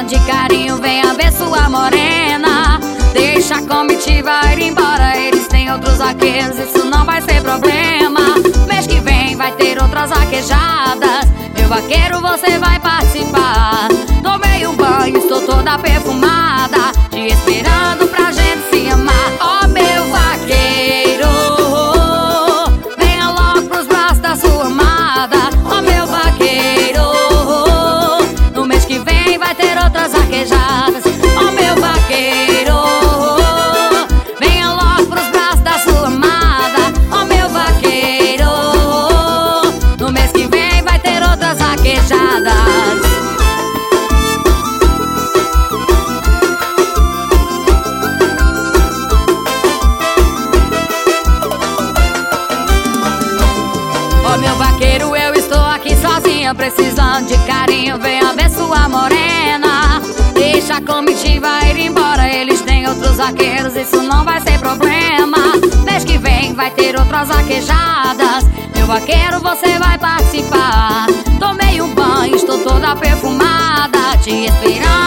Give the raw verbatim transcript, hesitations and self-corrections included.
precisando de carinho, venha ver sua morena. Deixa a comitiva ir embora, eles têm outros vaqueiros, isso não vai ser problema. Mês que vem vai ter outras vaquejadas, meu vaqueiro, você vai participar. Tomei um banho, estou toda perfumada, te esperando pra gente se amar. Ó, meu vaqueiro, venha logo pros braços da sua amada. Ó, meu vaqueiro, no mês que vem vai ter outras vaquejadas. Ó, meu vaqueiro, venha logo pros braços da sua amada. Ó, meu vaqueiro, no mês que vem vai ter outras vaquejadas. Ó, meu vaqueiro, eu estou aqui sozinha, precisando de carinho, venha ver sua morena. Deixa a comitiva ir embora, eles têm outros vaqueiros, isso não vai ser problema. Mês que vem vai ter outras vaquejadas, meu vaqueiro, você vai participar. Tomei um banho, estou toda perfumada, te esperando